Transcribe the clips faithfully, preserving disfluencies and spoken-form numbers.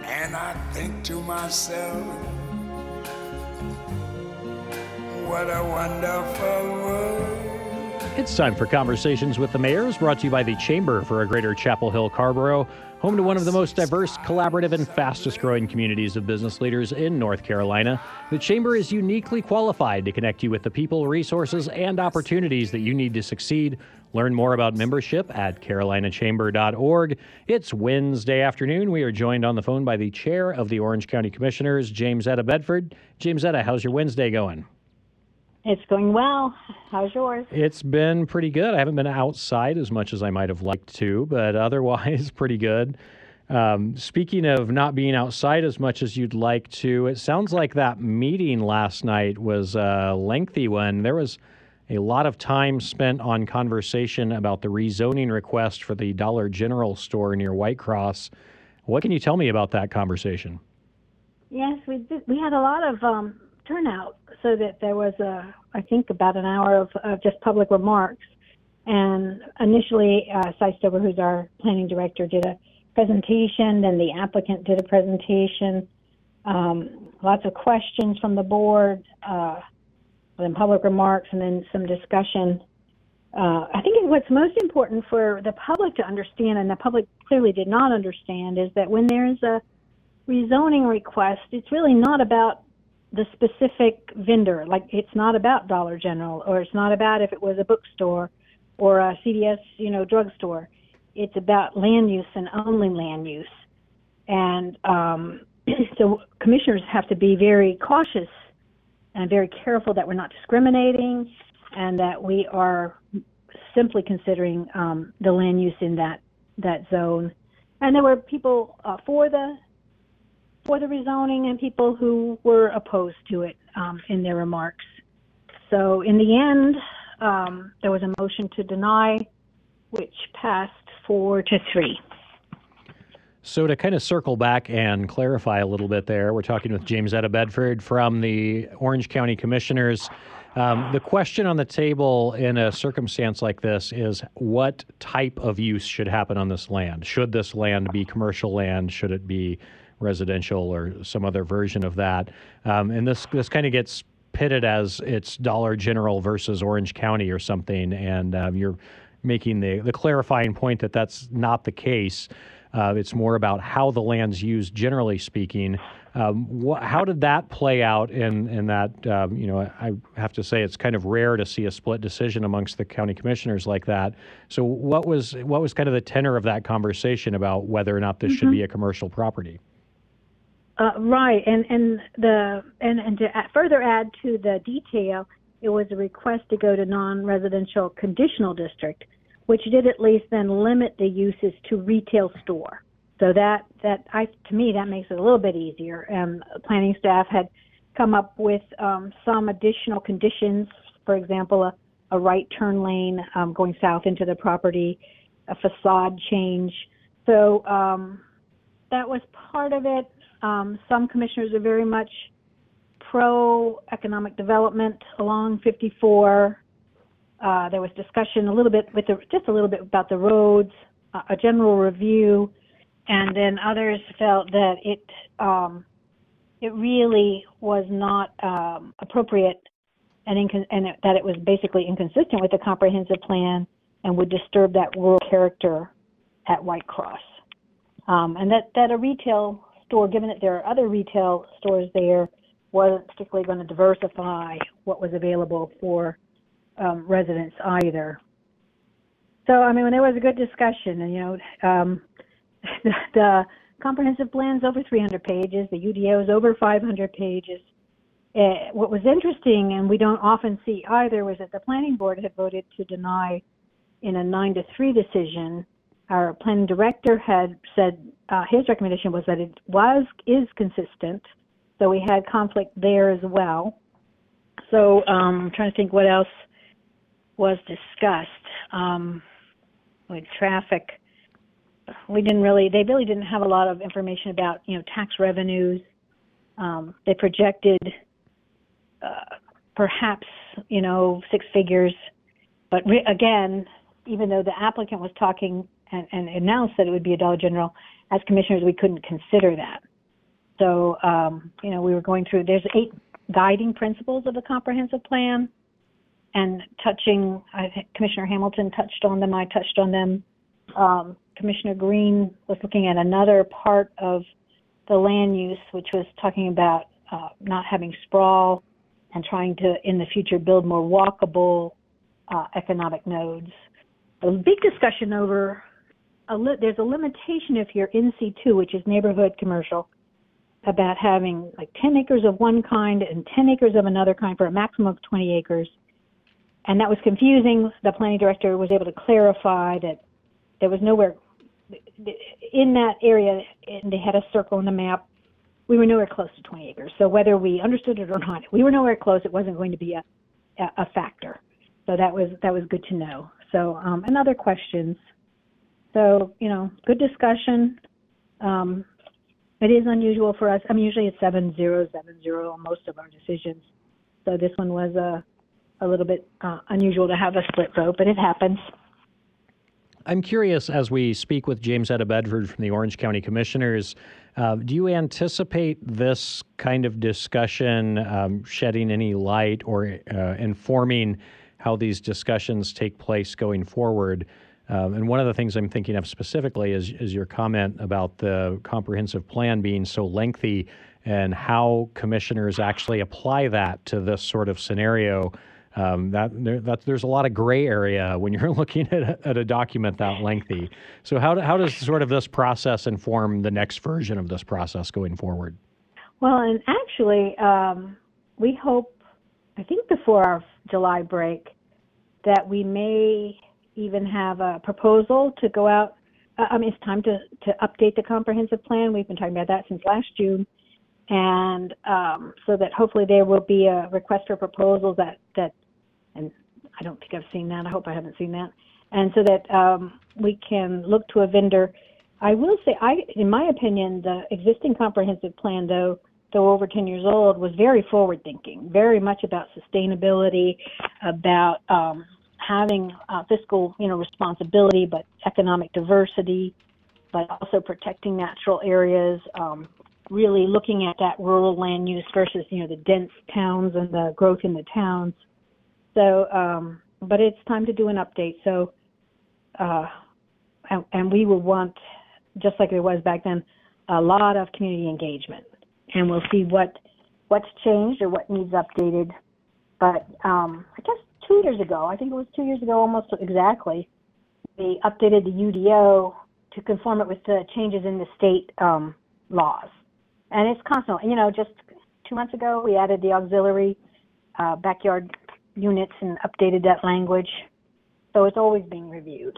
And I think to myself, what a wonderful world. It's time for Conversations with the Mayors, brought to you by the Chamber for a Greater Chapel Hill Carrboro, home to one of the most diverse, collaborative, and fastest-growing communities of business leaders in North Carolina. The Chamber is uniquely qualified to connect you with the people, resources, and opportunities that you need to succeed. Learn more about membership at carolina chamber dot org. It's Wednesday afternoon. We are joined on the phone by the Chair of the Orange County Commissioners, Jamesetta Bedford. Jamesetta, how's your Wednesday going? It's going well. How's yours? It's been pretty good. I haven't been outside as much as I might have liked to, but otherwise pretty good. Um, speaking of not being outside as much as you'd like to, it sounds like that meeting last night was a lengthy one. There was a lot of time spent on conversation about the rezoning request for the Dollar General store near White Cross. What can you tell me about that conversation? Yes, we did. We had a lot of um, turnout, so that there was, a, I think, about an hour of, of just public remarks. And initially, uh, Cy Stover, who's our planning director, did a presentation, then the applicant did a presentation, um, lots of questions from the board, uh, then public remarks, and then some discussion. Uh, I think what's most important for the public to understand, and the public clearly did not understand, is that when there's a rezoning request, it's really not about the specific vendor. Like, it's not about Dollar General, or it's not about if it was a bookstore or a C V S, you know, drugstore. It's about land use and only land use. And um, so commissioners have to be very cautious and very careful that we're not discriminating, and that we are simply considering um, the land use in that that zone. And there were people uh, for the for the rezoning and people who were opposed to it um, in their remarks. So in the end, um, there was a motion to deny, which passed four to three. So to kind of circle back and clarify a little bit there, we're talking with Jamesetta Bedford from the Orange County Commissioners. Um, the question on the table in a circumstance like this is, what type of use should happen on this land? Should this land be commercial land? Should it be residential or some other version of that? Um, and this this kind of gets pitted as it's Dollar General versus Orange County or something, and um, you're making the, the clarifying point that that's not the case. Uh, it's more about how the land's used, generally speaking. Um, wh- how did that play out in, in that, um, you know, I have to say it's kind of rare to see a split decision amongst the county commissioners like that. So what was what was kind of the tenor of that conversation about whether or not this mm-hmm. should be a commercial property? Uh, right, and and the and, and to add, further add to the detail, it was a request to go to non-residential conditional district, which did at least then limit the uses to retail store. So that that I to me that makes it a little bit easier. And planning staff had come up with um, some additional conditions, for example, a, a right turn lane um, going south into the property, a facade change. So um, that was part of it. Um, some commissioners are very much pro-economic development along fifty-four. Uh, there was discussion a little bit with the, just a little bit about the roads, uh, a general review, and then others felt that it um, it really was not um, appropriate and, incon- and it, that it was basically inconsistent with the comprehensive plan and would disturb that rural character at White Cross. Um, and that, that a retail store, given that there are other retail stores there, wasn't particularly going to diversify what was available for um, residents either. So, I mean, when there was a good discussion, and, you know, um, the, the comprehensive plan's over three hundred pages, the U D O is over five hundred pages. Uh, what was interesting, and we don't often see either, was that the planning board had voted to deny in a nine to three decision. Our planning director had said uh, his recommendation was that it was is consistent, so we had conflict there as well. So um, I'm trying to think what else was discussed. Um, with traffic, we didn't really, they really didn't have a lot of information about, you know, tax revenues. Um, they projected uh, perhaps, you know, six figures, but re- again, even though the applicant was talking and, and announced that it would be a Dollar General, as commissioners, we couldn't consider that. So, um, you know, we were going through, there's eight guiding principles of the comprehensive plan, and touching, I think Commissioner Hamilton touched on them, I touched on them. Um, Commissioner Green was looking at another part of the land use, which was talking about uh, not having sprawl and trying to, in the future, build more walkable uh, economic nodes. A big discussion over, a li- there's a limitation if you're in C two, which is neighborhood commercial, about having like ten acres of one kind and ten acres of another kind for a maximum of twenty acres. And that was confusing. The planning director was able to clarify that there was nowhere in that area, and they had a circle on the map. We were nowhere close to twenty acres. So whether we understood it or not, we were nowhere close. It wasn't going to be a, a, a factor. So that was that was good to know. So um, and other questions. So, you know, good discussion. Um, it is unusual for us. I mean, usually it's seven zero, seven zero on most of our decisions. So this one was a, a little bit uh, unusual to have a split vote, but it happens. I'm curious, as we speak with James Etta Bedford from the Orange County Commissioners, uh, do you anticipate this kind of discussion um, shedding any light or uh, informing how these discussions take place going forward? Um, and one of the things I'm thinking of specifically is, is your comment about the comprehensive plan being so lengthy and how commissioners actually apply that to this sort of scenario. Um, that, there, that there's a lot of gray area when you're looking at a, at a document that lengthy. So how, do, how does sort of this process inform the next version of this process going forward? Well, and actually, um, we hope, I think before our July break, that we may even have a proposal to go out. Uh, I mean, it's time to, to update the comprehensive plan. We've been talking about that since last June. And um, so that hopefully there will be a request for proposals that, that, and I don't think I've seen that. I hope I haven't seen that. And so that um, we can look to a vendor. I will say, I, in my opinion, the existing comprehensive plan, though, though over ten years old, was very forward-thinking, very much about sustainability, about um, having uh, fiscal, you know, responsibility, but economic diversity, but also protecting natural areas, um, really looking at that rural land use versus, you know, the dense towns and the growth in the towns. So, um, but it's time to do an update. So, uh, and, and we will want, just like there was back then, a lot of community engagement, and we'll see what what's changed or what needs updated. But um, I guess two years ago, I think it was two years ago, almost exactly, we updated the U D O to conform it with the changes in the state um, laws. And it's constant. You know, just two months ago, we added the auxiliary uh, backyard units and updated that language. So it's always being reviewed.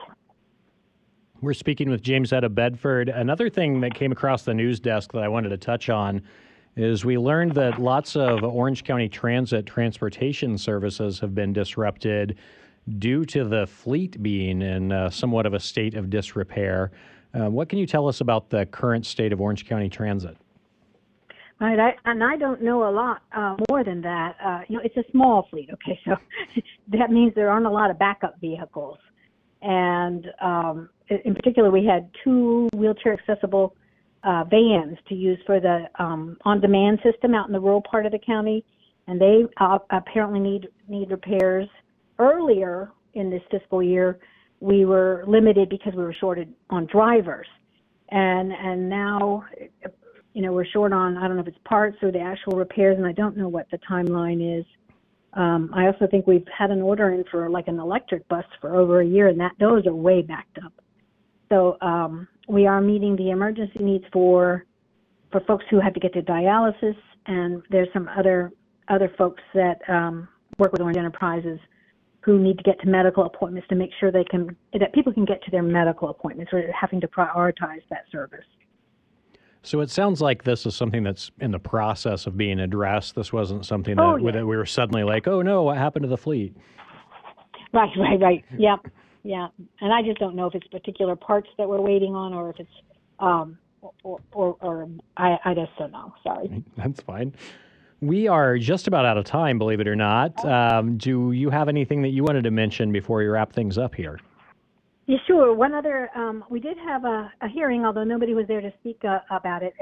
We're speaking with James Etta Bedford. Another thing that came across the news desk that I wanted to touch on is we learned that lots of Orange County Transit transportation services have been disrupted due to the fleet being in uh, somewhat of a state of disrepair. Uh, what can you tell us about the current state of Orange County Transit? Right, I, and I don't know a lot uh, more than that. Uh, you know, it's a small fleet, okay, so that means there aren't a lot of backup vehicles. And um, in particular, we had two wheelchair-accessible uh, vans to use for the um, on-demand system out in the rural part of the county, and they uh, apparently need need repairs. Earlier in this fiscal year, we were limited because we were shorted on drivers, and and now, you know, we're short on, I don't know if it's parts or the actual repairs, and I don't know what the timeline is. Um, I also think we've had an order in for like an electric bus for over a year, and that those are way backed up. So um, we are meeting the emergency needs for for folks who have to get to dialysis, and there's some other other folks that um, work with Orange Enterprises who need to get to medical appointments to make sure they can that people can get to their medical appointments. We're having to prioritize that service. So it sounds like this is something that's in the process of being addressed. This wasn't something that, oh, yeah. that we were suddenly like, oh no, what happened to the fleet? Right, right, right. Yep, yeah. And I just don't know if it's particular parts that we're waiting on, or if it's, um, or, or, or I, I just don't know. Sorry. That's fine. We are just about out of time, believe it or not. Um, do you have anything that you wanted to mention before we wrap things up here? Yeah, sure. One other, um, we did have a, a hearing, although nobody was there to speak uh, about it, and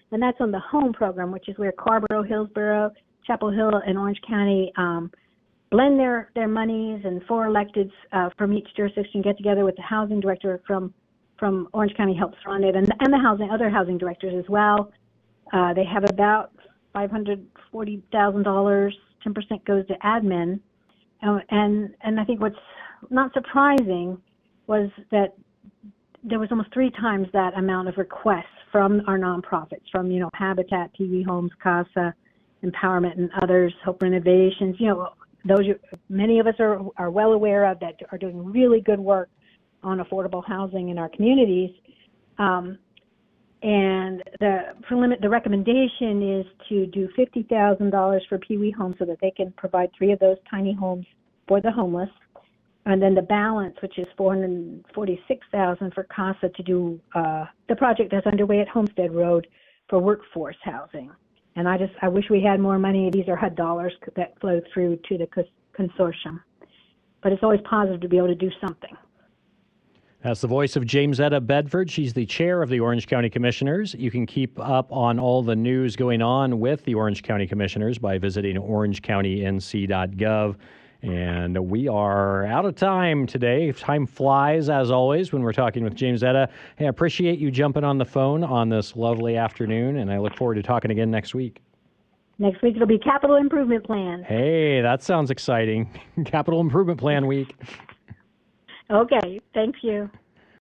and that's on the HOME program, which is where Carborough, Hillsborough, Chapel Hill, and Orange County um, blend their, their monies, and four electeds uh, from each jurisdiction get together with the housing director from from Orange County helps run it, and, and the housing other housing directors as well. Uh, they have about five hundred forty thousand dollars. ten percent goes to admin, and, and and I think what's not surprising was that there was almost three times that amount of requests from our nonprofits, from you know Habitat, P V Homes, CASA, Empowerment, and others, Hope Renovations. You know, those you, many of us are are well aware of that are doing really good work on affordable housing in our communities. Um, and the prelim- the recommendation is to do fifty thousand dollars for Pee Wee Homes so that they can provide three of those tiny homes for the homeless. And then the balance, which is four hundred forty-six thousand dollars for CASA to do uh, the project that's underway at Homestead Road for workforce housing. And I just, I wish we had more money. These are H U D dollars that flow through to the consortium. But it's always positive to be able to do something. That's the voice of Jamesetta Bedford. She's the chair of the Orange County Commissioners. You can keep up on all the news going on with the Orange County Commissioners by visiting orange county n c dot gov. And we are out of time today. Time flies, as always, when we're talking with Jamesetta. Hey, I appreciate you jumping on the phone on this lovely afternoon, and I look forward to talking again next week. Next week it'll be Capital Improvement Plan. Hey, that sounds exciting. Capital Improvement Plan Week. Okay, thank you.